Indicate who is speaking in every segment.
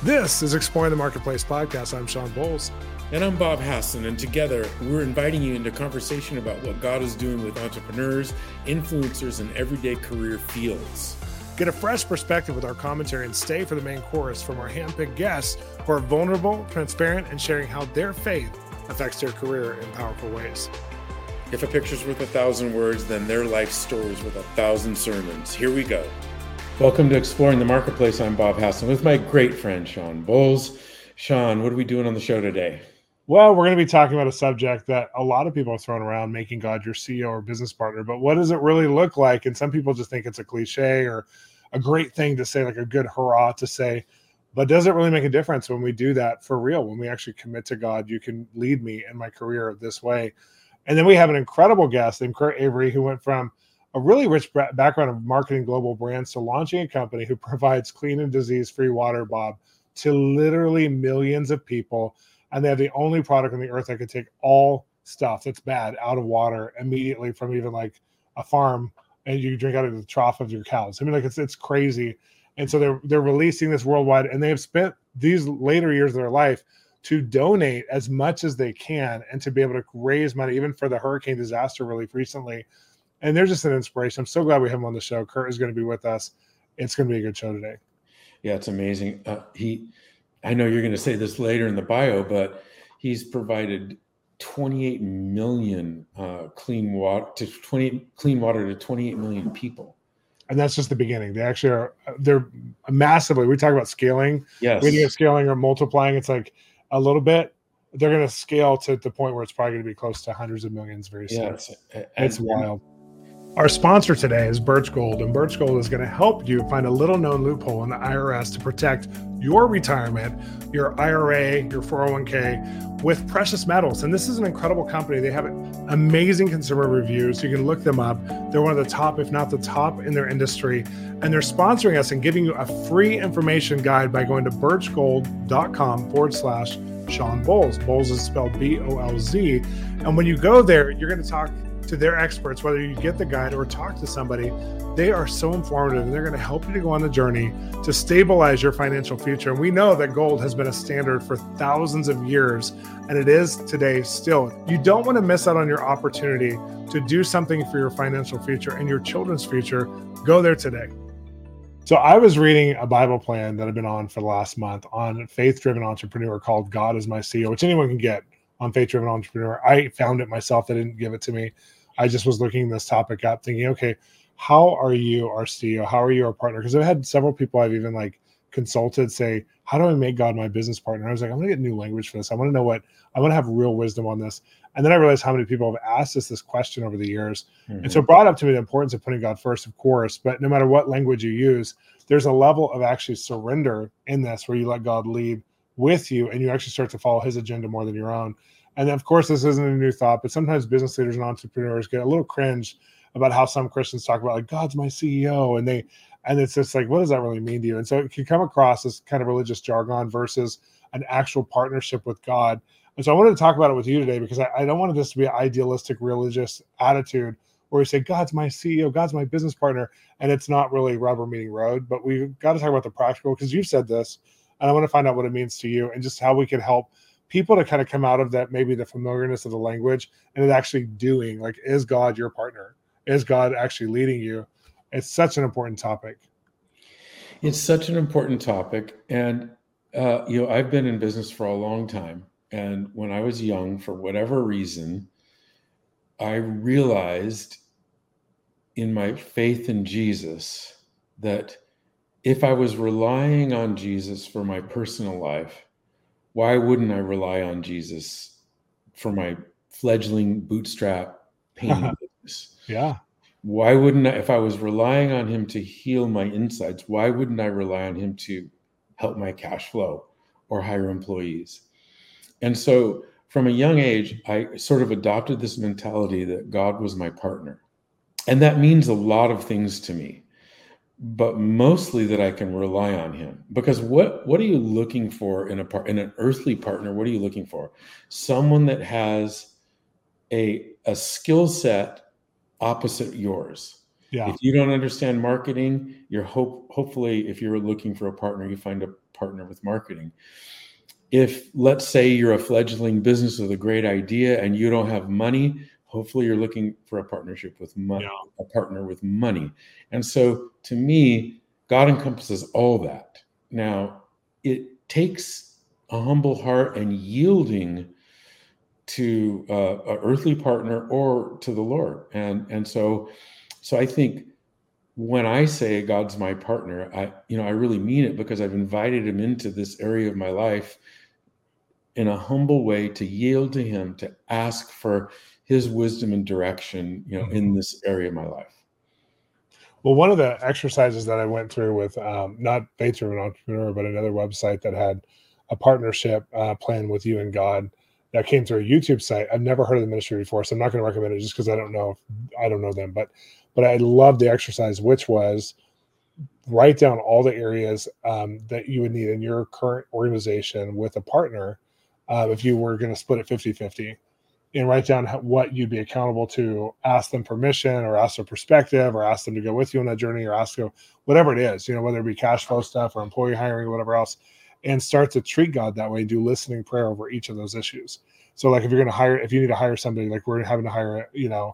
Speaker 1: This is Exploring the Marketplace podcast. I'm Sean Bowles.
Speaker 2: And I'm Bob Hassan, and together we're inviting you into conversation about what God is doing with entrepreneurs, influencers, and everyday career fields.
Speaker 1: Get a fresh perspective with our commentary and stay for the main chorus from our handpicked guests who are vulnerable, transparent, and sharing how their faith affects their career in powerful ways.
Speaker 2: If a picture's worth 1,000 words, then their life story's worth 1,000 sermons. Here we go. Welcome to Exploring the Marketplace. I'm Bob Hassan with my great friend, Sean Bowles. Sean, what are we doing on the show today?
Speaker 1: Well, we're going to be talking about a subject that a lot of people have thrown around, making God your CEO or business partner. But what does it really look like? And some people just think it's a cliche or a great thing to say, like a good hurrah to say. But does it really make a difference when we do that for real? When we actually commit to God, you can lead me in my career this way. And then we have an incredible guest named Kurt Avery, who went from a really rich background of marketing global brands to launching a company who provides clean and disease-free water, Bob, to literally millions of people. And they have the only product on the earth that could take all stuff that's bad out of water immediately from even like a farm, and you drink out of the trough of your cows. I mean, like it's crazy. And so they're releasing this worldwide, and they have spent these later years of their life to donate as much as they can and to be able to raise money, even for the hurricane disaster relief recently. And they're just an inspiration. I'm so glad we have him on the show. Kurt is going to be with us. It's going to be a good show today.
Speaker 2: Yeah, it's amazing. I know you're going to say this later in the bio, but he's provided 28 million clean water to 28 million people.
Speaker 1: And that's just the beginning. They actually they're massively, we talk about scaling.
Speaker 2: Yes.
Speaker 1: We think of scaling or multiplying. It's like a little bit. They're going to scale to the point where it's probably going to be close to hundreds of millions very soon.
Speaker 2: Yeah,
Speaker 1: it's wild. Our sponsor today is Birch Gold, and Birch Gold is going to help you find a little-known loophole in the IRS to protect your retirement, your IRA, your 401k with precious metals. And this is an incredible company. They have amazing consumer reviews. You can look them up. They're one of the top, if not the top, in their industry. And they're sponsoring us and giving you a free information guide by going to birchgold.com/Sean Bowles. Bowles is spelled B-O-L-Z. And when you go there, you're going to talk to their experts, whether you get the guide or talk to somebody. They are so informative, and they're going to help you to go on the journey to stabilize your financial future. And we know that gold has been a standard for thousands of years, and it is today still. You don't want to miss out on your opportunity to do something for your financial future and your children's future. Go there today. So I was reading a Bible plan that I've been on for the last month on faith-driven entrepreneur called God is My CEO, which anyone can get on Faith-Driven Entrepreneur. I found it myself. They didn't give it to me. I just was looking this topic up thinking, okay, how are you our CEO? How are you our partner? Because I've had several people I've even like consulted say, how do I make God my business partner? I was like, I'm going to get new language for this. I want to know I want to have real wisdom on this. And then I realized how many people have asked us this question over the years. Mm-hmm. And so it brought up to me the importance of putting God first, of course, but no matter what language you use, there's a level of actually surrender in this where you let God lead with you, and you actually start to follow his agenda more than your own. And of course, this isn't a new thought, but sometimes business leaders and entrepreneurs get a little cringe about how some Christians talk about like God's my CEO, and it's just like, what does that really mean to you? And so it can come across as kind of religious jargon versus an actual partnership with God. And so I wanted to talk about it with you today because I don't want this to be an idealistic religious attitude where we say God's my CEO, God's my business partner, and it's not really rubber meeting road. But we've got to talk about the practical, because you've said this, and I want to find out what it means to you and just how we can help people to kind of come out of that, maybe the familiarness of the language, and it actually doing, like, is God your partner? Is God actually leading you? It's such an important topic.
Speaker 2: It's such an important topic. And, I've been in business for a long time. And when I was young, for whatever reason, I realized in my faith in Jesus that if I was relying on Jesus for my personal life, why wouldn't I rely on Jesus for my fledgling bootstrap painting business?
Speaker 1: Yeah.
Speaker 2: Why wouldn't I, if I was relying on him to heal my insides, why wouldn't I rely on him to help my cash flow or hire employees? And so from a young age, I sort of adopted this mentality that God was my partner. And that means a lot of things to me, but mostly that I can rely on him. Because what are you looking for in an earthly partner? What are you looking for? Someone that has a skill set opposite yours.
Speaker 1: Yeah.
Speaker 2: If you don't understand marketing, hopefully if you're looking for a partner, you find a partner with marketing. If, let's say, you're a fledgling business with a great idea and you don't have money, hopefully you're looking for a partnership with money, a partner with money. And so to me, God encompasses all that. Now, it takes a humble heart and yielding to an earthly partner or to the Lord. And so I think when I say God's my partner, I really mean it, because I've invited him into this area of my life in a humble way to yield to him, to ask for his wisdom and direction, in this area of my life.
Speaker 1: Well, one of the exercises that I went through with not Faith Driven Entrepreneur, but another website that had a partnership plan with you and God that came through a YouTube site. I've never heard of the ministry before, so I'm not going to recommend it just because I don't know them. But I love the exercise, which was write down all the areas that you would need in your current organization with a partner if you were going to split it 50-50. And write down what you'd be accountable to, ask them permission or ask their perspective or ask them to go with you on that journey or ask them whatever it is, whether it be cash flow stuff or employee hiring or whatever else, and start to treat God that way, do listening prayer over each of those issues. So like if you need to hire somebody, like we're having to hire,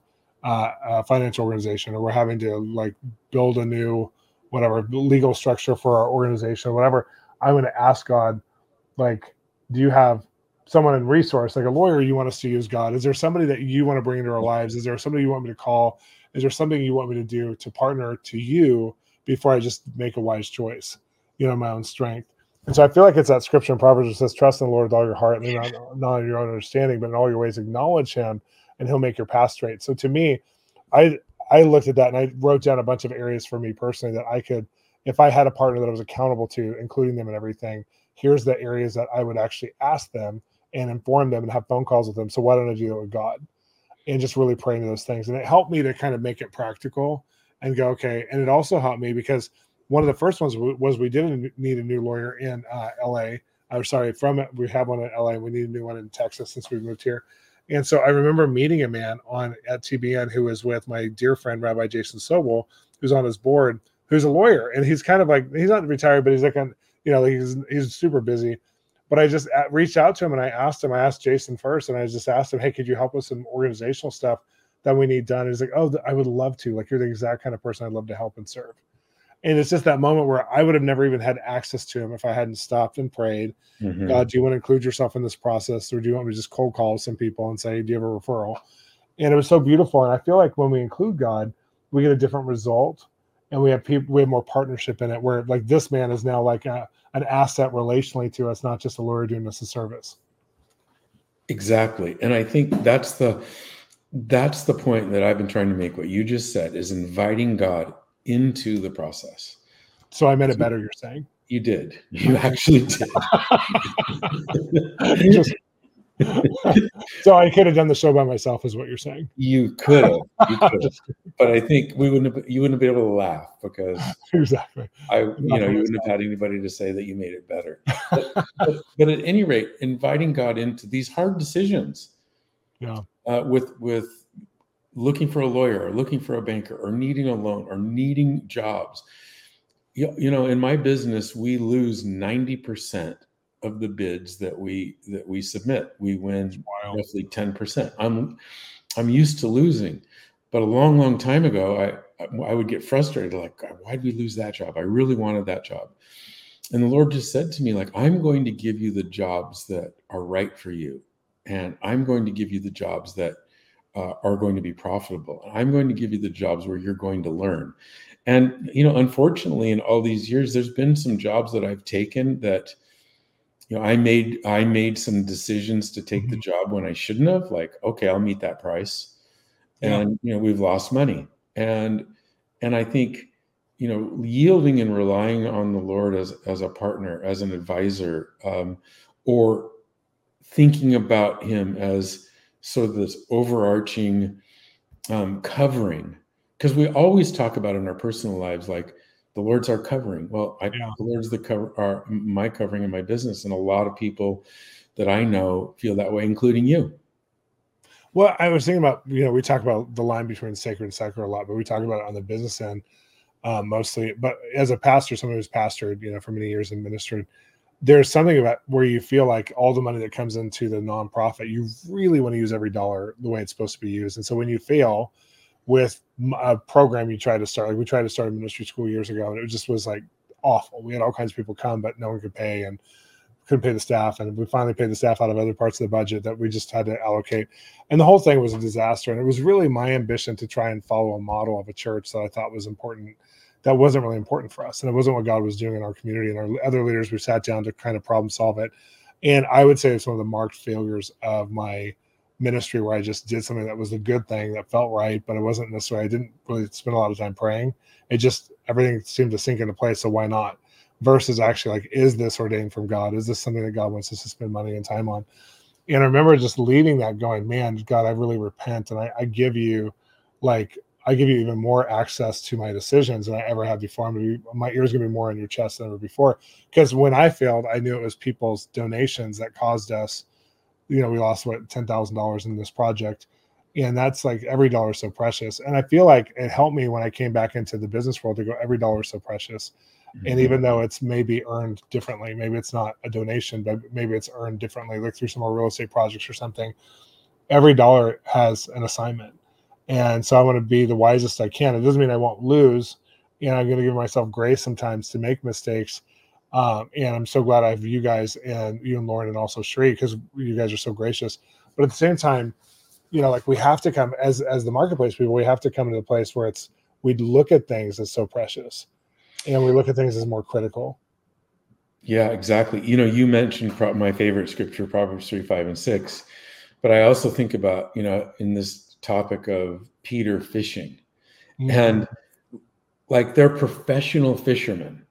Speaker 1: a financial organization, or we're having to like build a new, whatever, legal structure for our organization, whatever, I'm going to ask God, like, do you have someone in resource, like a lawyer you want us to use, God? Is there somebody that you want to bring into our lives? Is there somebody you want me to call? Is there something you want me to do to partner to you before I just make a wise choice, my own strength? And so I feel like it's that scripture in Proverbs that says, trust in the Lord with all your heart, and not in your own understanding, but in all your ways acknowledge him, and he'll make your path straight. So to me, I looked at that and I wrote down a bunch of areas for me personally that I could, if I had a partner that I was accountable to, including them in everything, here's the areas that I would actually ask them and inform them and have phone calls with them. So why don't I do that with God? And just really praying to those things. And it helped me to kind of make it practical and go, okay. And it also helped me because one of the first ones was we didn't need a new lawyer in LA. We have one in LA. We need a new one in Texas since we moved here. And so I remember meeting a man at TBN who was with my dear friend, Rabbi Jason Sobel, who's on his board, who's a lawyer. And he's kind of like, he's not retired, but he's like, he's super busy. But I just reached out to him and I asked Jason first, and I just asked him, hey, could you help with some organizational stuff that we need done? And he's like, oh, I would love to. Like, you're the exact kind of person I'd love to help and serve. And it's just that moment where I would have never even had access to him if I hadn't stopped and prayed. Mm-hmm. God, do you want to include yourself in this process? Or do you want me to just cold call some people and say, do you have a referral? And it was so beautiful. And I feel like when we include God, we get a different result, and we have more partnership in it, where like this man is now like an asset relationally to us, not just a lawyer doing us a service.
Speaker 2: Exactly. And I think that's the point that I've been trying to make. What you just said is inviting God into the process.
Speaker 1: So I meant it better, you're saying?
Speaker 2: You did. You actually did.
Speaker 1: So I could have done the show by myself, is what you're saying.
Speaker 2: You could have. But I think you wouldn't have been able to laugh, because
Speaker 1: exactly.
Speaker 2: You wouldn't have had anybody to say that you made it better. But at any rate, inviting God into these hard decisions, with looking for a lawyer, or looking for a banker, or needing a loan, or needing jobs. In my business, we lose 90% of the bids that we submit. We win roughly 10%. I'm used to losing, but a long time ago, I would get frustrated, like, why'd we lose that job? I really wanted that job. And the Lord just said to me, like, I'm going to give you the jobs that are right for you. And I'm going to give you the jobs that are going to be profitable. I'm going to give you the jobs where you're going to learn. And, unfortunately, in all these years, there's been some jobs that I've taken that, I made some decisions to take the job when I shouldn't have, like, okay, I'll meet that price. And, we've lost money. And I think, yielding and relying on the Lord as a partner, as an advisor, or thinking about him as sort of this overarching covering, because we always talk about in our personal lives, like, the Lord's our covering. Well, the Lord's my covering in my business. And a lot of people that I know feel that way, including you.
Speaker 1: Well, I was thinking about, we talk about the line between sacred and secular a lot, but we talk about it on the business end mostly. But as a pastor, someone who's pastored, for many years and ministered, there's something about where you feel like all the money that comes into the nonprofit, you really want to use every dollar the way it's supposed to be used. And so when you fail with a program you try to start, like we tried to start a ministry school years ago, and it just was like awful. We had all kinds of people come, but no one could pay and couldn't pay the staff. And we finally paid the staff out of other parts of the budget that we just had to allocate. And the whole thing was a disaster. And it was really my ambition to try and follow a model of a church that I thought was important. That wasn't really important for us. And it wasn't what God was doing in our community. And our other leaders, we sat down to kind of problem solve it. And I would say it's one of the marked failures of my ministry, where I just did something that was a good thing that felt right, but it wasn't necessarily, I didn't really spend a lot of time praying. It just, everything seemed to sink into place. So why not? Versus actually like, is this ordained from God? Is this something that God wants us to spend money and time on? And I remember just leaving that going, man, God, I really repent. And I give you even more access to my decisions than I ever had before. My ears going to be more on your chest than ever before. Because when I failed, I knew it was people's donations that caused us, we lost $10,000 in this project. And that's like, every dollar is so precious. And I feel like it helped me when I came back into the business world to go, every dollar is so precious. Mm-hmm. And even though it's maybe earned differently, maybe it's not a donation, but maybe it's earned differently, like through some more real estate projects or something, every dollar has an assignment. And so I want to be the wisest I can. It doesn't mean I won't lose. And I'm going to give myself grace sometimes to make mistakes. And I'm so glad I have you guys, and you and Lauren, and also Sheree, because you guys are so gracious. But at the same time, like we have to come as the marketplace people, we have to come to the place where we look at things as so precious, and we look at things as more critical.
Speaker 2: Yeah, exactly. You mentioned my favorite scripture, Proverbs 3, 5, and 6. But I also think about, in this topic of Peter fishing, mm-hmm. and like they're professional fishermen.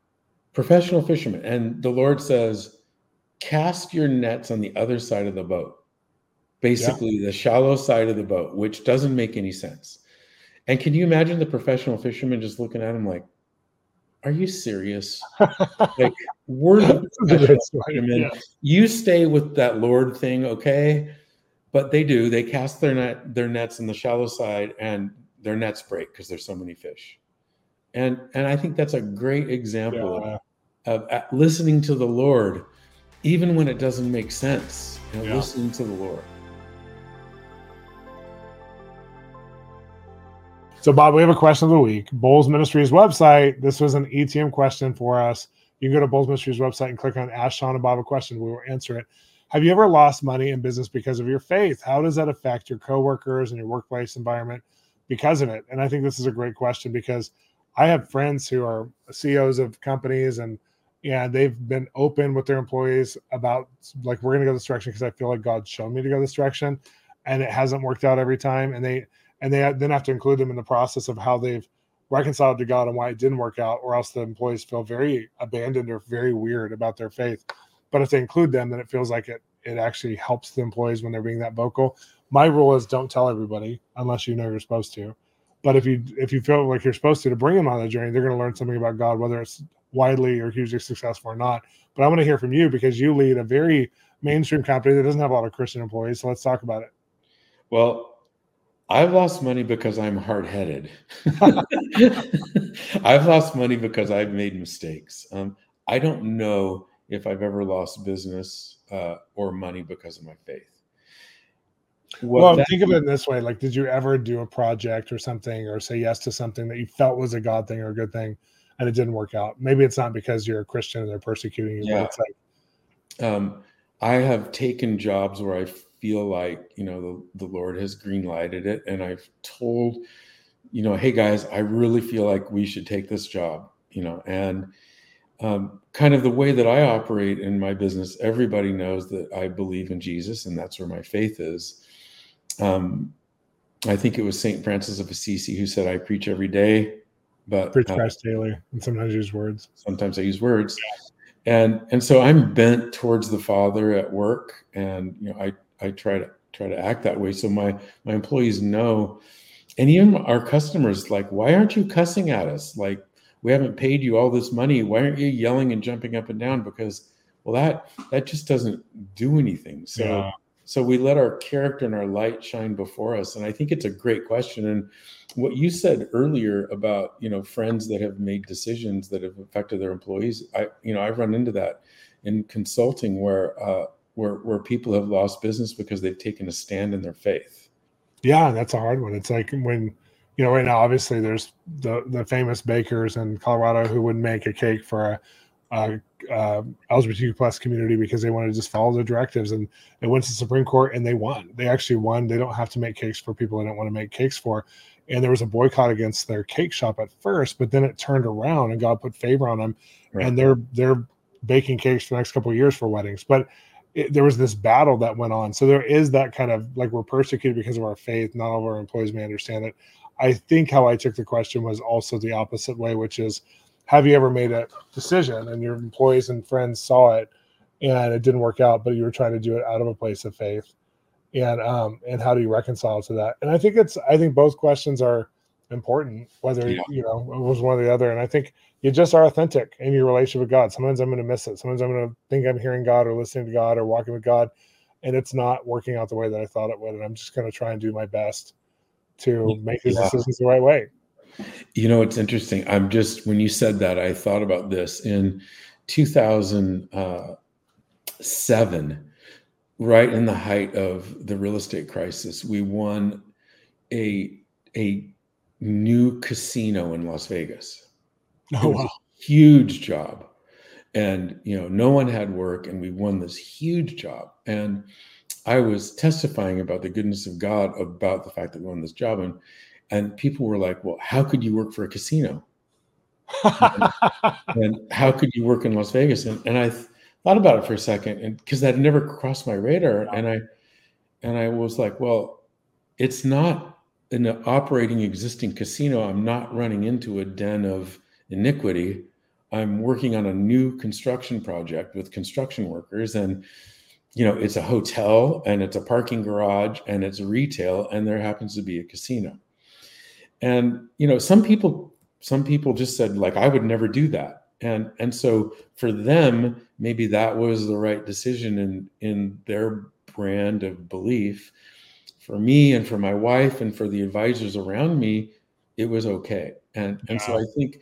Speaker 2: And the Lord says, cast your nets on the other side of the boat, basically the shallow side of the boat, which doesn't make any sense. And can you imagine the professional fishermen just looking at him like, are you serious? Like, we're the professional fishermen. Yeah. You stay with that Lord thing, okay? But they do. They cast their nets on the shallow side, and their nets break because there's so many fish. And I think that's a great example of listening to the Lord, even when it doesn't make sense, listening to the Lord.
Speaker 1: So, Bob, we have a question of the week. Bolles Ministries website. This was an ETM question for us. You can go to Bolles Ministries website and click on Ask Sean and Bob a question. We will answer it. Have you ever lost money in business because of your faith? How does that affect your coworkers and your workplace environment because of it? And I think this is a great question, because I have friends who are CEOs of companies, and they've been open with their employees about, like, we're going to go this direction because I feel like God's shown me to go this direction, and it hasn't worked out every time. And they then have to include them in the process of how they've reconciled to God and why it didn't work out, or else the employees feel very abandoned or very weird about their faith. But if they include them, then it feels like it actually helps the employees when they're being that vocal. My rule is don't tell everybody unless you know you're supposed to. But if you feel like you're supposed to bring them on the journey, they're going to learn something about God, whether it's widely or hugely successful or not. But I want to hear from you, because you lead a very mainstream company that doesn't have a lot of Christian employees. So let's talk about it.
Speaker 2: Well, I've lost money because I'm hard-headed. I've lost money because I've made mistakes. I don't know if I've ever lost business or money because of my faith.
Speaker 1: Think of it in this way. Like, did you ever do a project or something, or say yes to something that you felt was a God thing or a good thing, and it didn't work out? Maybe it's not because you're a Christian and they're persecuting you.
Speaker 2: Yeah.
Speaker 1: But it's like,
Speaker 2: I have taken jobs where I feel like, the Lord has green lighted it. And I've told, hey guys, I really feel like we should take this job, and kind of the way that I operate in my business, everybody knows that I believe in Jesus, and that's where my faith is. I think it was St. Francis of Assisi who said, I preach every day, but
Speaker 1: preach Christ daily, and sometimes use words.
Speaker 2: Sometimes I use words. Yeah. And so I'm bent towards the Father at work, and I try to act that way. So my employees know, and even our customers, like, why aren't you cussing at us? Like, we haven't paid you all this money. Why aren't you yelling and jumping up and down? Because, well, that just doesn't do anything. So So we let our character and our light shine before us. And I think it's a great question. And what you said earlier about, friends that have made decisions that have affected their employees, I've run into that in consulting where people have lost business because they've taken a stand in their faith.
Speaker 1: Yeah, that's a hard one. It's like when, right now, obviously there's the famous bakers in Colorado who would make a cake for a LGBTQ plus community because they wanted to just follow the directives, and it went to the Supreme Court and they won. They actually won. They don't have to make cakes for people they don't want to make cakes for. And there was a boycott against their cake shop at first, but then it turned around and God put favor on them. Right. And they're baking cakes for the next couple of years for weddings. But there was this battle that went on. So there is that kind of like, we're persecuted because of our faith. Not all of our employees may understand it. I think how I took the question was also the opposite way, which is, have you ever made a decision and your employees and friends saw it and it didn't work out, but you were trying to do it out of a place of faith? And how do you reconcile to that? And I think both questions are important, whether, it was one or the other. And I think you just are authentic in your relationship with God. Sometimes I'm going to miss it. Sometimes I'm going to think I'm hearing God or listening to God or walking with God, and it's not working out the way that I thought it would. And I'm just going to try and do my best to make these decisions the right way.
Speaker 2: It's interesting. When you said that, I thought about this in 2007, right in the height of the real estate crisis. We won a new casino in Las Vegas.
Speaker 1: Oh, wow.
Speaker 2: Huge job. And, no one had work, and we won this huge job. And I was testifying about the goodness of God, about the fact that we won this job. And people were like, well, how could you work for a casino? and how could you work in Las Vegas? And I thought about it for a second, and because that never crossed my radar. And I was like, well, it's not an operating existing casino. I'm not running into a den of iniquity. I'm working on a new construction project with construction workers, and it's a hotel, and it's a parking garage, and it's retail, and there happens to be a casino. And some people just said, like, I would never do that. And so for them, maybe that was the right decision in their brand of belief. For me and for my wife and for the advisors around me, it was okay. And so I think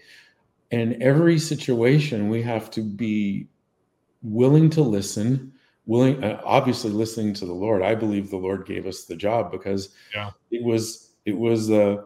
Speaker 2: in every situation, we have to be willing to listen, obviously listening to the Lord. I believe the Lord gave us the job because it was the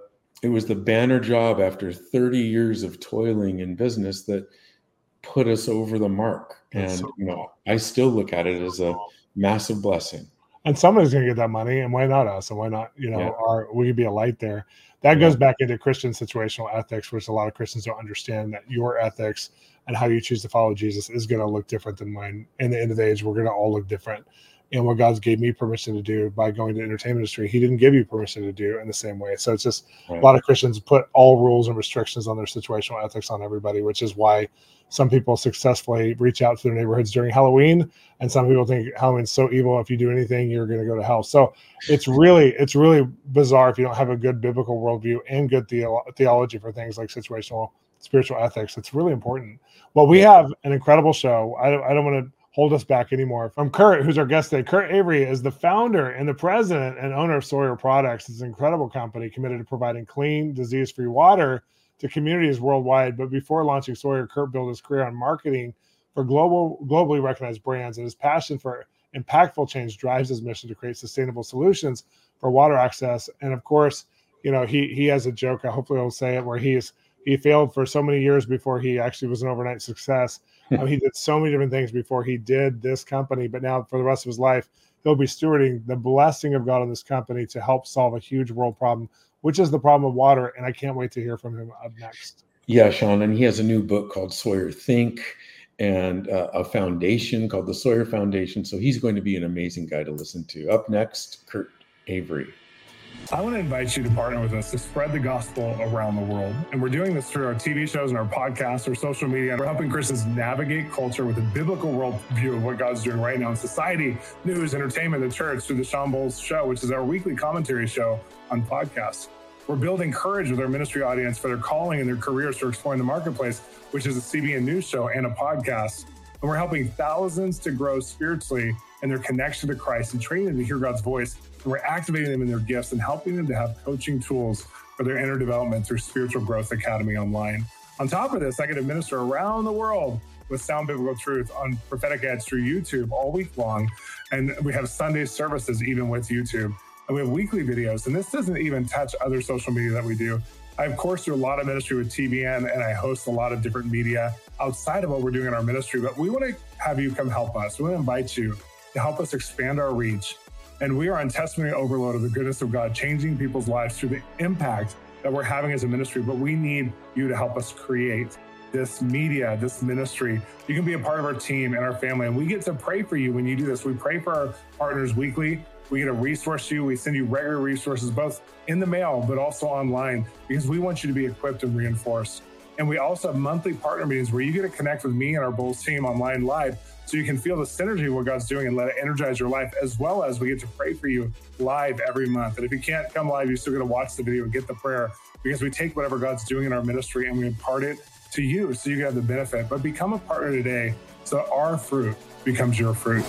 Speaker 2: banner job after 30 years of toiling in business that put us over the mark. And, I still look at it as a massive blessing.
Speaker 1: And somebody's going to get that money, and why not us? And why not, we could be a light there. That goes back into Christian situational ethics, which a lot of Christians don't understand, that your ethics and how you choose to follow Jesus is going to look different than mine. In the end of the age, we're going to all look different. And what God's gave me permission to do by going to the entertainment industry, he didn't give you permission to do in the same way. So it's just a lot of Christians put all rules and restrictions on their situational ethics on everybody, which is why some people successfully reach out to their neighborhoods during Halloween. And some people think Halloween's so evil. If you do anything, you're going to go to hell. So it's really bizarre if you don't have a good biblical worldview and good theology for things like situational spiritual ethics. It's really important. Well, we have an incredible show. I don't want to hold us back anymore. From Kurt, who's our guest today. Kurt Avery is the founder and the president and owner of Sawyer Products. It's an incredible company committed to providing clean, disease-free water to communities worldwide. But before launching Sawyer, Kurt built his career on marketing for globally recognized brands, and his passion for impactful change drives his mission to create sustainable solutions for water access. And of course, he has a joke, hopefully I'll say it, where he failed for so many years before he actually was an overnight success. He did so many different things before he did this company, but now for the rest of his life, he'll be stewarding the blessing of God on this company to help solve a huge world problem, which is the problem of water. And I can't wait to hear from him up next.
Speaker 2: Yeah, Sean. And he has a new book called Sawyer Think, and a foundation called the Sawyer Foundation. So he's going to be an amazing guy to listen to. Up next, Kurt Avery.
Speaker 3: I want to invite you to partner with us to spread the gospel around the world. And we're doing this through our TV shows and our podcasts, our social media. We're helping Christians navigate culture with a biblical worldview of what God's doing right now in society, news, entertainment, the church, through the Sean Bowles Show, which is our weekly commentary show on podcasts. We're building courage with our ministry audience for their calling and their careers for exploring the marketplace, which is a CBN news show and a podcast. And we're helping thousands to grow spiritually and their connection to Christ and training them to hear God's voice. And we're activating them in their gifts and helping them to have coaching tools for their inner development through Spiritual Growth Academy online. On top of this, I get to minister around the world with sound biblical truth on prophetic ads through YouTube all week long. And we have Sunday services even with YouTube. And we have weekly videos. And this doesn't even touch other social media that we do. I, of course, do a lot of ministry with TBN, and I host a lot of different media outside of what we're doing in our ministry. But we want to have you come help us. We want to invite you to help us expand our reach. And we are on testimony overload of the goodness of God, changing people's lives through the impact that we're having as a ministry. But we need you to help us create this media, this ministry. You can be a part of our team and our family, and we get to pray for you when you do this. We pray for our partners weekly. We get to resource you. We send you regular resources, both in the mail, but also online, because we want you to be equipped and reinforced. And we also have monthly partner meetings where you get to connect with me and our Bulls team online live, so you can feel the synergy of what God's doing and let it energize your life, as well as we get to pray for you live every month. And if you can't come live, you still get to watch the video and get the prayer, because we take whatever God's doing in our ministry and we impart it to you so you can have the benefit. But become a partner today so our fruit becomes your fruit.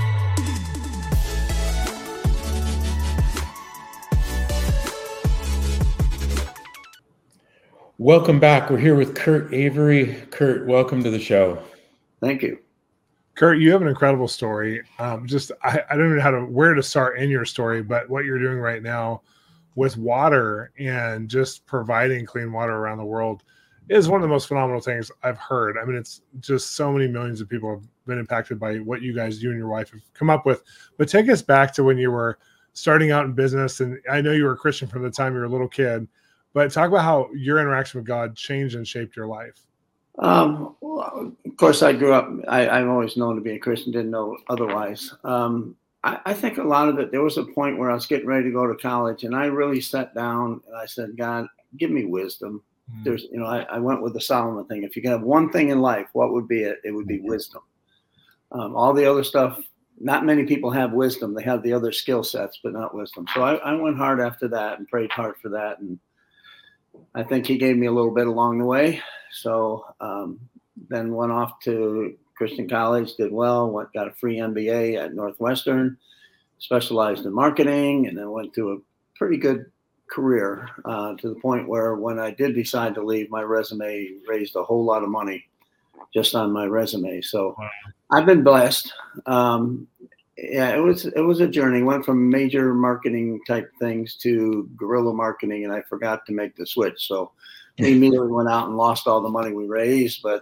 Speaker 2: Welcome back. We're here with Kurt Avery. Kurt, welcome to the show.
Speaker 4: Thank you.
Speaker 1: Kurt, you have an incredible story. I don't even know where to start in your story, but what you're doing right now with water and just providing clean water around the world is one of the most phenomenal things I've heard. I mean, it's just so many millions of people have been impacted by what you guys, you and your wife, have come up with. But take us back to when you were starting out in business. And I know you were a Christian from the time you were a little kid, but talk about how your interaction with God changed and shaped your life.
Speaker 4: Well, of course, I grew up, I've always known to be a Christian, didn't know otherwise. I think a lot of it, there was a point where I was getting ready to go to college, and I really sat down and I said, God, give me wisdom. There's, I went with the Solomon thing. If you could have one thing in life, what would be it? It would be wisdom. All the other stuff, not many people have wisdom. They have the other skill sets, but not wisdom. So I went hard after that and prayed hard for that. And I think he gave me a little bit along the way. So then went off to Christian college, did well, got a free MBA at Northwestern, specialized in marketing, and then went through a pretty good career to the point where when I did decide to leave, my resume raised a whole lot of money just on my resume. So wow. I've been blessed. It was a journey. Went from major marketing type things to guerrilla marketing, and I forgot to make the switch. So we immediately went out and lost all the money we raised. But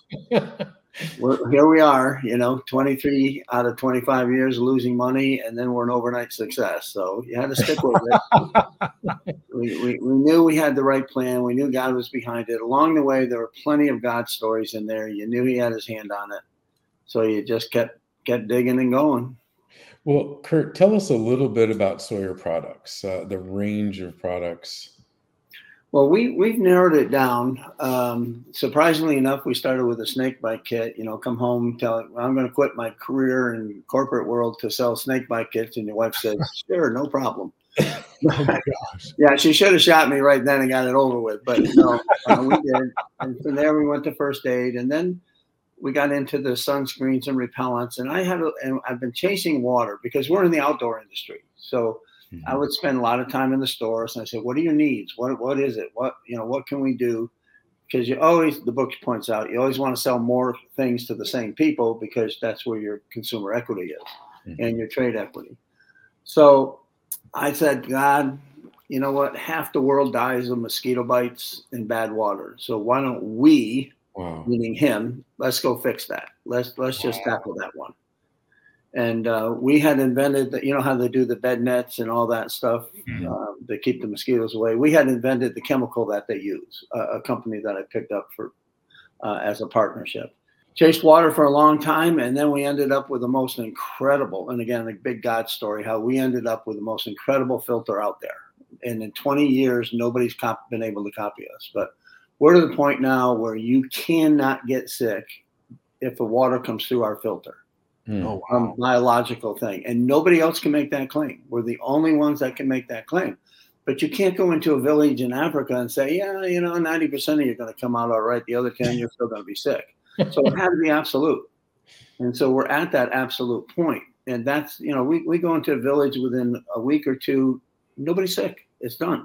Speaker 4: here we are, 23 out of 25 years losing money, and then we're an overnight success. So you had to stick with it. We knew we had the right plan. We knew God was behind it. Along the way, there were plenty of God stories in there. You knew he had his hand on it. So you just kept digging and going.
Speaker 2: Well, Kurt, tell us a little bit about Sawyer Products, the range of products.
Speaker 4: Well, we've narrowed it down. Surprisingly enough, we started with a snake bite kit. Come home, I'm going to quit my career in corporate world to sell snake bite kits. And your wife said, sure, no problem.
Speaker 1: Oh my gosh.
Speaker 4: Yeah, she should have shot me right then and got it over with. But no, we did. And from there, we went to first aid. And then we got into the sunscreens and repellents. And I've been chasing water because we're in the outdoor industry. So I would spend a lot of time in the stores, and I said, what are your needs? What is it? What can we do? Because the book points out, you always want to sell more things to the same people because that's where your consumer equity is and your trade equity. So I said, God, you know what? Half the world dies of mosquito bites and bad water. So why don't we, meaning him, let's go fix that. Let's just tackle that one. And we had invented how they do the bed nets and all that stuff to keep the mosquitoes away. We had invented the chemical that they use, a company that I picked up for as a partnership. Chased water for a long time, and then we ended up with the most incredible, and again, a big God story, how we ended up with the most incredible filter out there. And in 20 years, nobody's been able to copy us. But we're to the point now where you cannot get sick if the water comes through our filter.
Speaker 1: Oh, wow.
Speaker 4: Biological thing. And nobody else can make that claim. We're the only ones that can make that claim. But you can't go into a village in Africa and say, 90% of you are going to come out all right. The other 10, you're still going to be sick. So it had to be absolute. And so we're at that absolute point. And that's, we go into a village within a week or two, nobody's sick. It's done.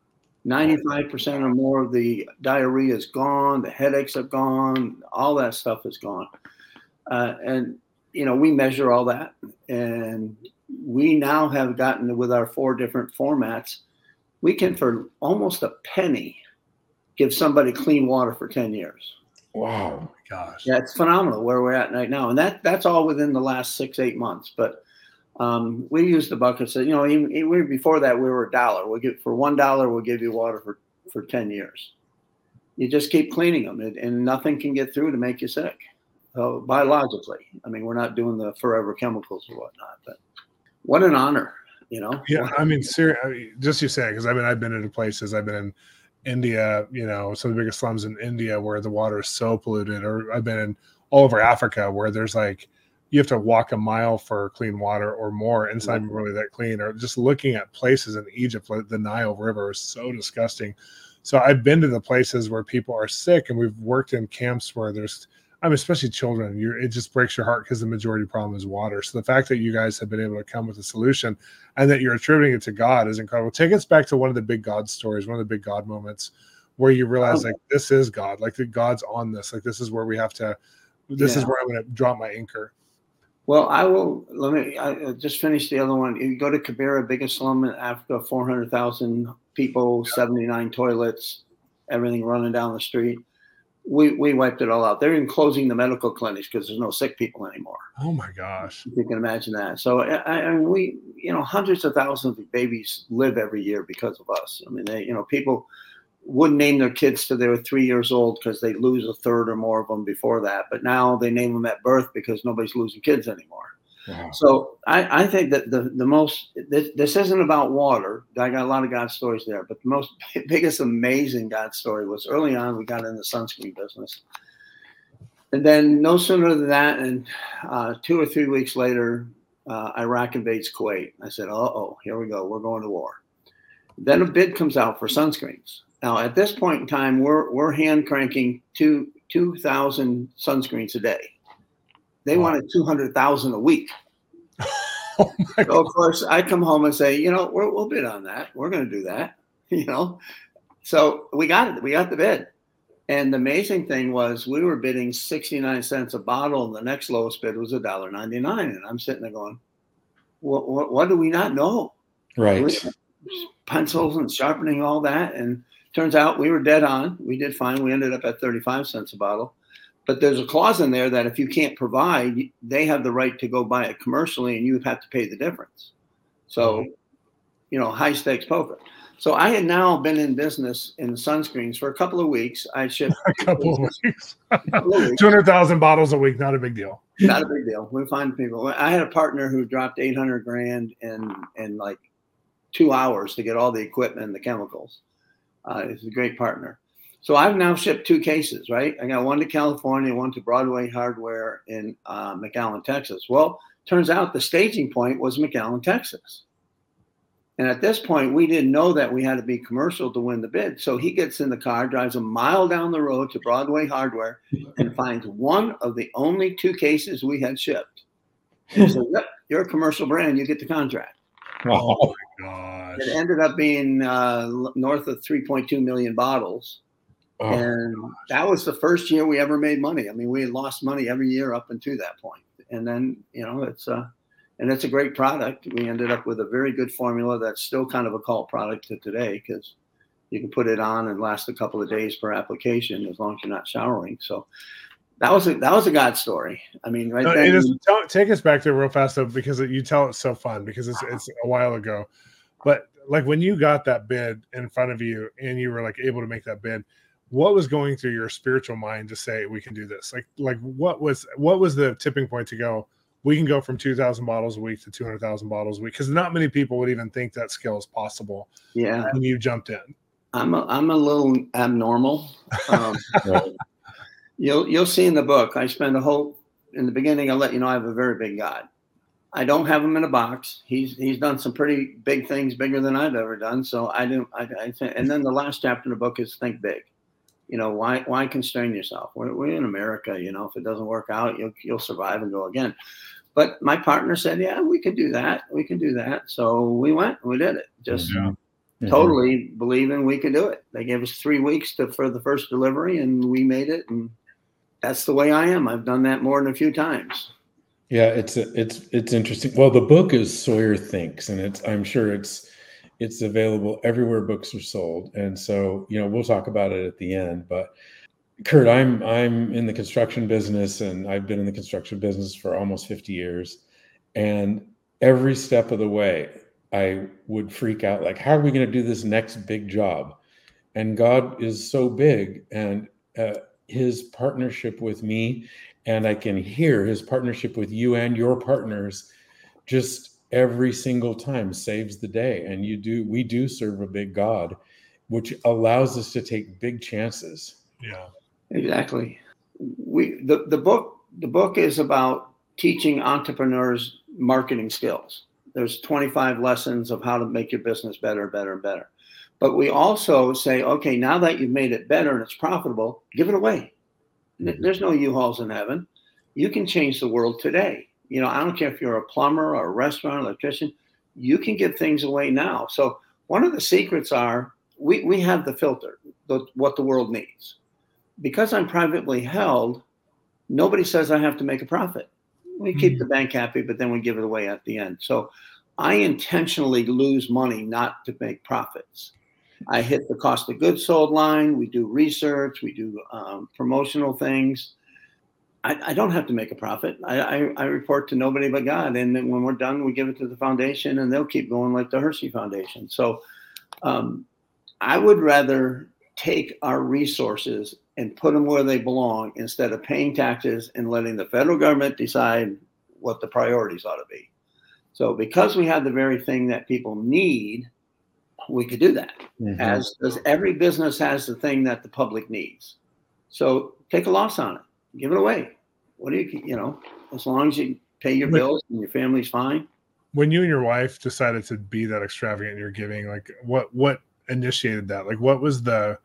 Speaker 4: 95% or more of the diarrhea is gone. The headaches are gone. All that stuff is gone. And we measure all that. And we now have gotten, with our 4 different formats, we can, for almost a penny, give somebody clean water for 10 years.
Speaker 2: Wow.
Speaker 1: Oh my gosh.
Speaker 4: Yeah, it's phenomenal where we're at right now. And that's all within the last 6-8 months. But we use the buckets. Even before that, we were $1. We'll give for $1. We'll give you water for 10 years. You just keep cleaning them, and nothing can get through to make you sick. So biologically, I mean, we're not doing the forever chemicals or whatnot. But what an honor,
Speaker 1: Yeah, I mean, seriously, just you say, because I've been into places. I've been in India, some of the biggest slums in India where the water is so polluted, or I've been in all over Africa where there's like, you have to walk a mile for clean water or more. It's not even really that clean. Or just looking at places in Egypt, like the Nile River is so disgusting. So I've been to the places where people are sick, and we've worked in camps where there's, especially children, it just breaks your heart because the majority problem is water. So the fact that you guys have been able to come with a solution and that you're attributing it to God is incredible. Take us back to one of the big God stories, one of the big God moments where you realize like, this is God, like the God's on this, like this is where we have to, this is where I'm going to drop my anchor.
Speaker 4: Well, I just finish the other one. You go to Kibera, biggest slum in Africa, 400,000 people, 79 toilets, everything running down the street. We wiped it all out. They're even closing the medical clinics because there's no sick people anymore.
Speaker 1: Oh my gosh.
Speaker 4: If you can imagine that. So we, hundreds of thousands of babies live every year because of us. I mean, people wouldn't name their kids till they were 3 years old because they lose a third or more of them before that. But now they name them at birth because nobody's losing kids anymore. Wow. So I think that this isn't about water. I got a lot of God stories there, but the biggest amazing God story was early on. We got in the sunscreen business, and then no sooner than that, and 2 or 3 weeks later, Iraq invades Kuwait. I said, "Oh, here we go. We're going to war." Then a bid comes out for sunscreens. Now at this point in time, we're hand cranking 2,000 sunscreens a day. They wanted 200,000 a week.
Speaker 1: Oh my God.
Speaker 4: So of course, I come home and say, we'll bid on that. We're going to do that. So we got it. We got the bid. And the amazing thing was we were bidding 69 cents a bottle. And the next lowest bid was $1.99. And I'm sitting there going, what do we not know?
Speaker 2: Right.
Speaker 4: Pencils and sharpening, all that. And turns out we were dead on. We did fine. We ended up at 35 cents a bottle. But there's a clause in there that if you can't provide, they have the right to go buy it commercially, and you have to pay the difference. So, high stakes poker. So I had now been in business in sunscreens for a couple of weeks. I shipped
Speaker 1: a couple of weeks. 200,000 bottles a week, not a big deal.
Speaker 4: Not a big deal. We find people. I had a partner who dropped $800,000 in like 2 hours to get all the equipment and the chemicals. He's a great partner. So I've now shipped 2 cases, right? I got one to California, one to Broadway Hardware in McAllen, Texas. Well, turns out the staging point was McAllen, Texas. And at this point, we didn't know that we had to be commercial to win the bid. So he gets in the car, drives a mile down the road to Broadway Hardware, and finds one of the only 2 cases we had shipped. He said, "Yep, you're a commercial brand. You get the contract."
Speaker 1: Oh my gosh.
Speaker 4: It ended up being north of 3.2 million bottles. Oh, and that was the first year we ever made money. I mean, we had lost money every year up until that point. And then, it's a great product. We ended up with a very good formula that's still kind of a cult product to today because you can put it on and last a couple of days per application as long as you're not showering. So that was a God story. I mean, right then.
Speaker 1: Take us back there real fast though, because you tell it's so fun because it's a while ago. But like when you got that bid in front of you and you were like able to make that bid, what was going through your spiritual mind to say we can do this? Like what was the tipping point to go, we can go from 2,000 bottles a week to 200,000 bottles a week? Because not many people would even think that skill is possible.
Speaker 4: Yeah.
Speaker 1: And you jumped in.
Speaker 4: I'm a little abnormal. You'll see in the book, I spend in the beginning, I'll let you know I have a very big God. I don't have him in a box. He's done some pretty big things, bigger than I've ever done. So and then the last chapter in the book is think big. Why constrain yourself? We're in America, if it doesn't work out, you'll survive and go again. But my partner said, yeah, we can do that. We can do that. So we went, we did it. Just totally believing we could do it. They gave us 3 weeks for the first delivery, and we made it. And that's the way I am. I've done that more than a few times.
Speaker 2: Yeah, it's interesting. Well, the book is Sawyer Thinks, and I'm sure it's available everywhere books are sold. And so, we'll talk about it at the end. But Kurt, I'm in the construction business, and I've been in the construction business for almost 50 years. And every step of the way, I would freak out, like, how are we going to do this next big job? And God is so big, and his partnership with me, and I can hear his partnership with you and your partners just every single time saves the day. And we do serve a big God, which allows us to take big chances.
Speaker 1: Yeah,
Speaker 4: exactly. The book is about teaching entrepreneurs marketing skills. There's 25 lessons of how to make your business better, better, and better. But we also say, okay, now that you've made it better and it's profitable, give it away. There's no U-Hauls in heaven. You can change the world today. I don't care if you're a plumber or a restaurant, electrician, you can give things away now. So one of the secrets are we have the filter, what the world needs. Because I'm privately held, nobody says I have to make a profit. We keep the bank happy, but then we give it away at the end. So I intentionally lose money not to make profits. I hit the cost of goods sold line. We do research. We do promotional things. I don't have to make a profit. I report to nobody but God. And then when we're done, we give it to the foundation, and they'll keep going like the Hershey Foundation. So I would rather take our resources and put them where they belong instead of paying taxes and letting the federal government decide what the priorities ought to be. So because we have the very thing that people need, we could do that. As every business has the thing that the public needs. So take a loss on it, give it away. What do you as long as you pay your bills and your family's fine.
Speaker 1: When you and your wife decided to be that extravagant in your giving, like what initiated that? Like what was the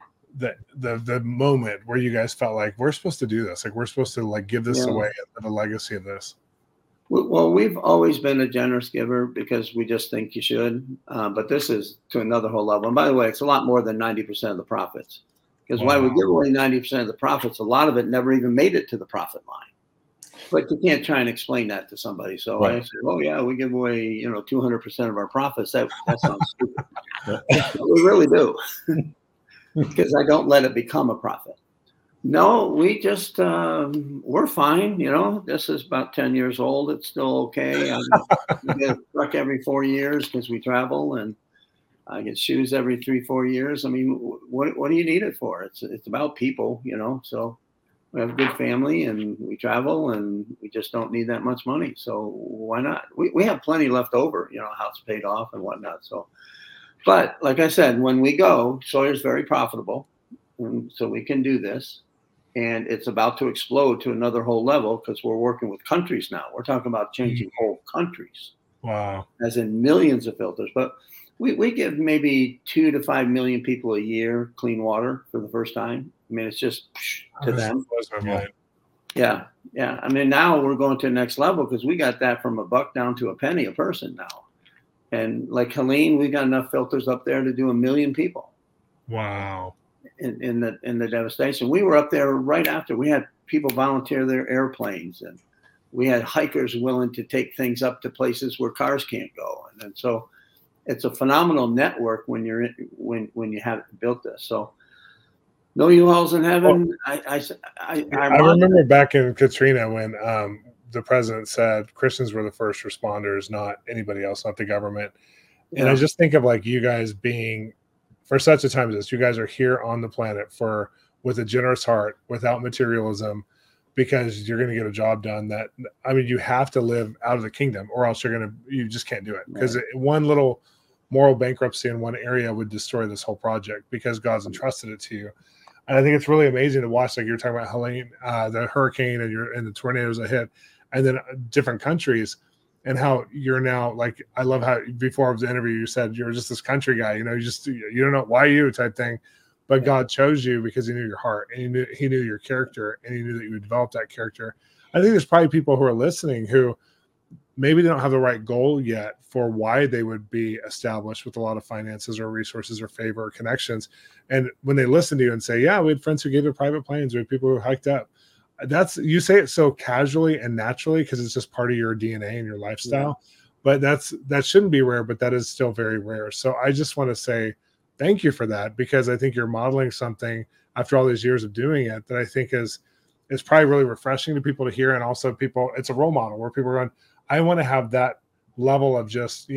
Speaker 1: moment where you guys felt like we're supposed to do this? Like we're supposed to like give this away and the legacy of this.
Speaker 4: Well, we've always been a generous giver because we just think you should. But this is to another whole level. And by the way, it's a lot more than 90% of the profits. Because why we give away 90% of the profits, a lot of it never even made it to the profit line. But you can't try and explain that to somebody. So I said, oh, yeah, we give away, 200% of our profits. That sounds stupid. We really do. Because I don't let it become a profit. No, we just, we're fine. This is about 10 years old. It's still okay. We get a truck every 4 years because we travel, and I get shoes every 3-4 years. I mean, what do you need it for? It's about people, so we have a good family and we travel and we just don't need that much money. So why not? We have plenty left over, house paid off and whatnot. So, but like I said, when we go, Sawyer's very profitable. And so we can do this. And it's about to explode to another whole level because we're working with countries now. We're talking about changing whole countries.
Speaker 1: Wow.
Speaker 4: As in millions of filters. But we give maybe 2 to 5 million people a year clean water for the first time. I mean, it's just to them. Yeah. I mean, now we're going to the next level because we got that from $1 down to a penny a person now. And like Helene, we got enough filters up there to do 1 million people.
Speaker 1: Wow.
Speaker 4: In the devastation. We were up there right after. We had people volunteer their airplanes, and we had hikers willing to take things up to places where cars can't go. And so it's a phenomenal network when you have built this. So no U-Hauls in heaven. I
Speaker 1: remember back in Katrina when the president said Christians were the first responders, not anybody else, not the government. And I just think of like you guys being, for such a time as this, you guys are here on the planet with a generous heart, without materialism, because you're going to get a job done. You have to live out of the kingdom, or else you just can't do it. Because one little moral bankruptcy in one area would destroy this whole project because God's entrusted it to you. And I think it's really amazing to watch, like you're talking about Helene, the hurricane and the tornadoes that hit, and then different countries. And how you're now, like, I love how before the interview you said you're just this country guy, you don't know why you type thing, but God chose you because he knew your heart, and he knew your character, and he knew that you would develop that character. I think there's probably people who are listening who maybe they don't have the right goal yet for why they would be established with a lot of finances or resources or favor or connections. And when they listen to you and say, yeah, we had friends who gave their private planes, we had people who hiked up. You say it so casually and naturally because it's just part of your DNA and your lifestyle. Yeah. But that shouldn't be rare, but that is still very rare. So I just want to say thank you for that, because I think you're modeling something after all these years of doing it that I think is probably really refreshing to people to hear. And also people, it's a role model where people are going, I want to have that level of just,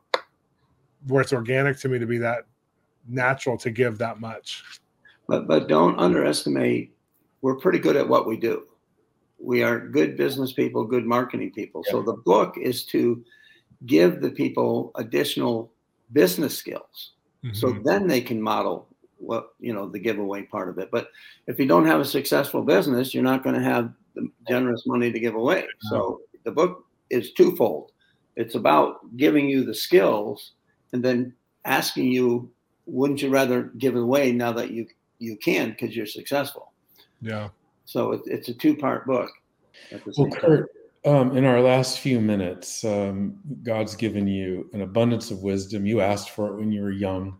Speaker 1: where it's organic to me to be that natural to give that much.
Speaker 4: But don't underestimate, we're pretty good at what we do. We are good business people, good marketing people. Yeah. So the book is to give the people additional business skills. Mm-hmm. So then they can model the giveaway part of it. But if you don't have a successful business, you're not going to have the generous money to give away. Mm-hmm. So the book is twofold. It's about giving you the skills and then asking you, wouldn't you rather give it away now that you can because you're successful?
Speaker 1: Yeah.
Speaker 4: So it's a two-part book.
Speaker 2: Well, Kurt, in our last few minutes, God's given you an abundance of wisdom. You asked for it when you were young.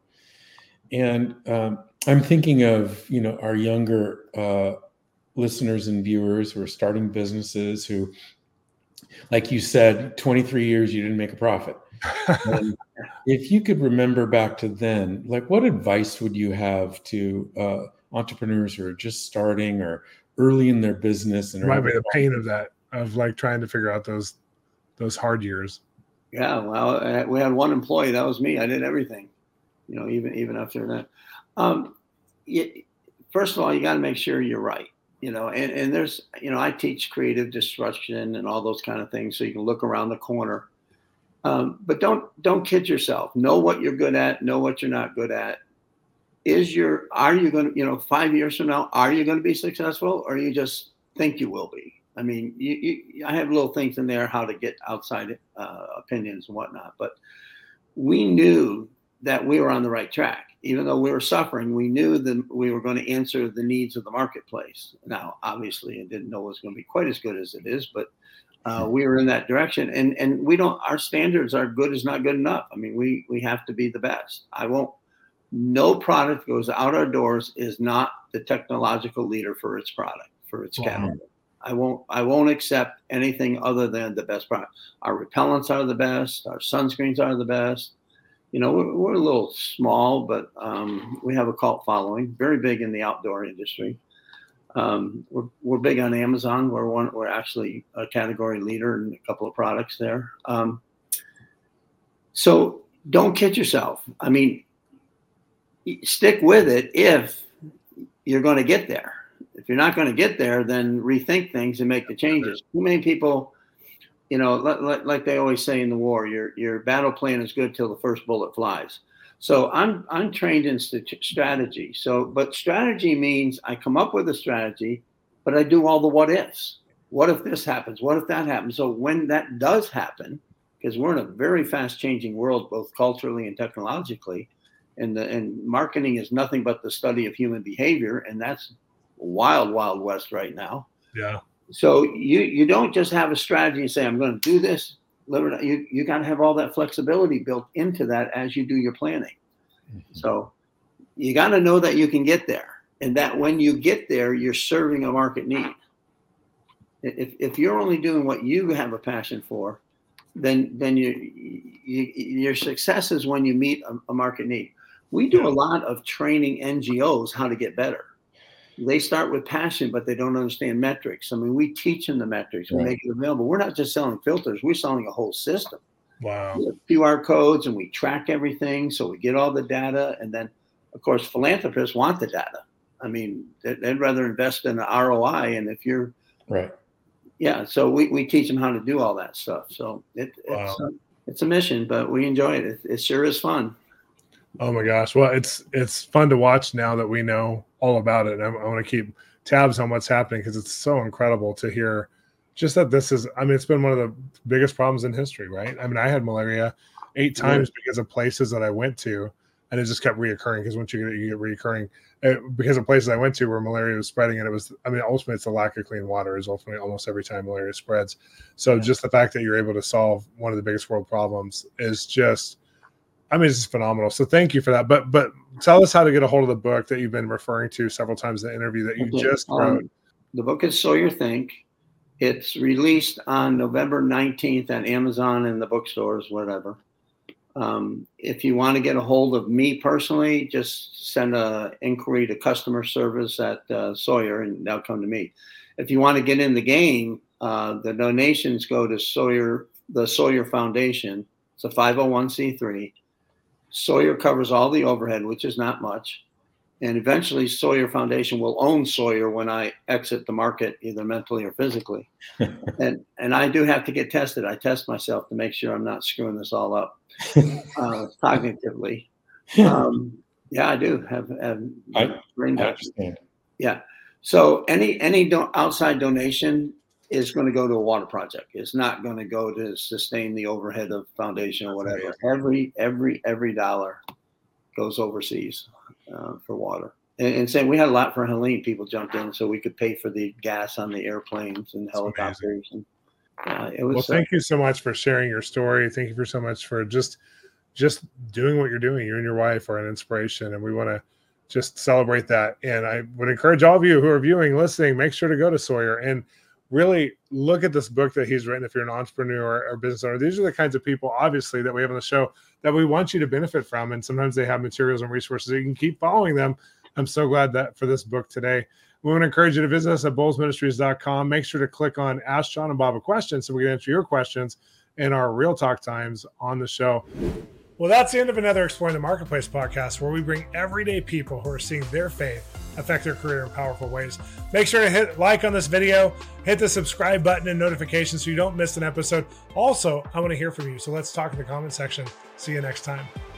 Speaker 2: And I'm thinking of, our younger listeners and viewers who are starting businesses who, like you said, 23 years, you didn't make a profit. And if you could remember back to then, like what advice would you have to entrepreneurs who are just starting or early in their business? And
Speaker 1: remind me of the pain of that, of like trying to figure out those hard years.
Speaker 4: Yeah, well, we had one employee. That was me. I did everything, even after that. First of all, you got to make sure you're right. And there's, I teach creative destruction and all those kind of things, so you can look around the corner. But don't kid yourself. Know what you're good at. Know what you're not good at. Are you going to, 5 years from now, are you going to be successful, or you just think you will be? I mean, I have little things in there how to get outside opinions and whatnot. But we knew that we were on the right track. Even though we were suffering, we knew that we were going to answer the needs of the marketplace. Now, obviously, I didn't know it was going to be quite as good as it is, but we were in that direction. And our standards are good is not good enough. I mean, we have to be the best. No product goes out our doors is not the technological leader for its product, for its category. I won't accept anything other than the best product. Our repellents are the best. Our sunscreens are the best. We're a little small, but we have a cult following, very big in the outdoor industry. We're big on Amazon. We're actually a category leader in a couple of products there. So don't kid yourself. I mean, stick with it if you're going to get there. If you're not going to get there, then rethink things and make the changes. Too many people, like they always say in the war, your battle plan is good till the first bullet flies. So I'm trained in strategy. But strategy means I come up with a strategy, but I do all the what ifs. What if this happens? What if that happens? So when that does happen, because we're in a very fast changing world, both culturally and technologically, and marketing is nothing but the study of human behavior, and that's wild west right now.
Speaker 1: Yeah.
Speaker 4: So you don't just have a strategy and say, I'm going to do this. You got to have all that flexibility built into that as you do your planning. Mm-hmm. So you got to know that you can get there, and that when you get there, you're serving a market need. If you're only doing what you have a passion for, then your success is when you meet a market need. We do a lot of training NGOs how to get better. They start with passion, but they don't understand metrics. I mean, we teach them the metrics. We make it available. We're not just selling filters. We're selling a whole system.
Speaker 1: Wow.
Speaker 4: We have QR codes, and we track everything. So we get all the data. And then, of course, philanthropists want the data. I mean, they'd rather invest in the ROI. And if you're
Speaker 2: right.
Speaker 4: Yeah. So we teach them how to do all that stuff. So it's a mission, but we enjoy it. It sure is fun.
Speaker 1: Oh my gosh. Well, it's fun to watch now that we know all about it. I want to keep tabs on what's happening because it's so incredible to hear just that it's been one of the biggest problems in history, right? I mean, I had malaria 8 times because of places that I went to. and it just kept reoccurring because once you get reoccurring, because of places I went to where malaria was spreading, and ultimately it's the lack of clean water is ultimately almost every time malaria spreads. So just the fact that you're able to solve one of the biggest world problems is just, it's just phenomenal. So thank you for that. But tell us how to get a hold of the book that you've been referring to several times in the interview that you just wrote.
Speaker 4: The book is Sawyer Think. It's released on November 19th on Amazon and the bookstores, whatever. If you want to get a hold of me personally, just send an inquiry to customer service at Sawyer, and they'll come to me. If you want to get in the game, the donations go to the Sawyer Foundation. It's a 501c3. Sawyer covers all the overhead, which is not much. And eventually Sawyer Foundation will own Sawyer when I exit the market, either mentally or physically. and I do have to get tested. I test myself to make sure I'm not screwing this all up cognitively. Yeah, I do have brain doctors. Yeah. So any outside donation is going to go to a water project. It's not going to go to sustain the overhead of foundation or whatever. Every dollar goes overseas for water. And saying we had a lot for Helene. People jumped in so we could pay for the gas on the airplanes and helicopters. And it was. Well,
Speaker 1: thank you so much for sharing your story. Thank you so much for just doing what you're doing. You and your wife are an inspiration, and we want to just celebrate that. And I would encourage all of you who are viewing, listening, make sure to go to Sawyer and really look at this book that he's written. If you're an entrepreneur or business owner, these are the kinds of people, obviously, that we have on the show that we want you to benefit from. And sometimes they have materials and resources. You can keep following them. I'm so glad that for this book today. We want to encourage you to visit us at bolzministries.com. Make sure to click on Ask John and Bob a Question so we can answer your questions in our Real Talk times on the show. Well, that's the end of another Exploring the Marketplace podcast, where we bring everyday people who are seeing their faith affect their career in powerful ways. Make sure to hit like on this video, hit the subscribe button and notifications so you don't miss an episode. Also, I want to hear from you, so let's talk in the comment section. See you next time.